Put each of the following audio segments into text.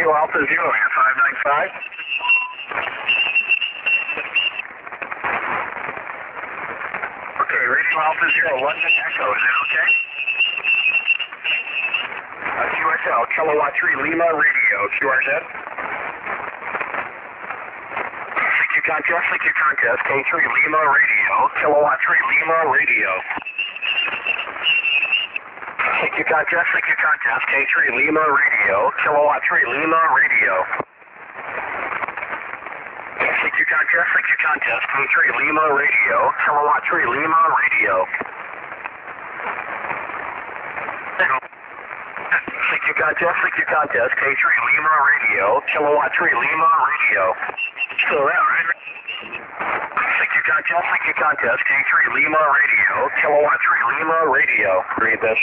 Radio Alpha Zero, 595. Okay, Radio Alpha Zero, London Echo, is that okay? QSL, Kilowatt 3 Lima Radio, QRZ. Thank you, contest, K3 Lima Radio, Kilowatt 3 Lima Radio. Thank you, contest, K3 Lima Radio, Kilowatt 3 Lima Radio. Thank you, contest, K3 Lima Radio, Kilowatt 3 Lima Radio. Thank you, contest, K3 Lima Radio, Kilowatt 3 Lima Radio. Still there, right? Thank you, contest, K3 Lima Radio, Kilowatt 3 Lima Radio. Read this.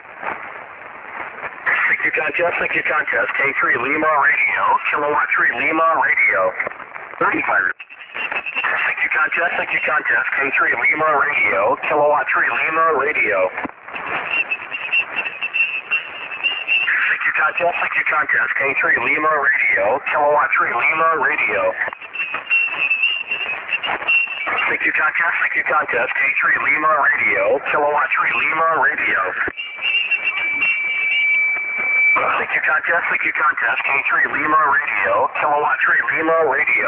Thank you, contest, K3 Lima Radio, Kilowatt 3 Lima Radio. 35. Thank you, contest, K3 Lima Radio, Kilowatt 3 Lima Radio. Thank you, contest, K3 Lima Radio, Kilowatt 3 Lima Radio. Thank you, contest, K3 Lima Radio, Kilowatt 3 Lima Radio. Thank you, contest, K3 Lima Radio, Kilowatt 3 Lima Radio.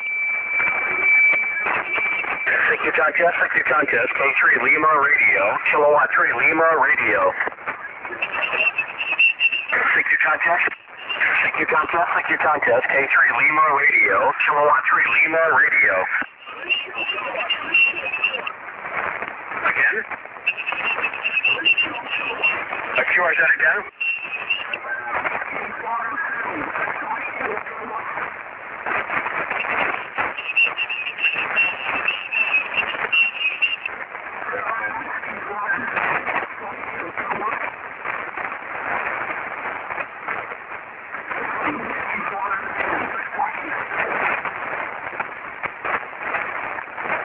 Thank you, contest, K3 Lima Radio, Kilowatt 3 Lima Radio. Thank you, contest, K3 Lima Radio, Kilowatt 3 Lima Radio. Again? QRZ again?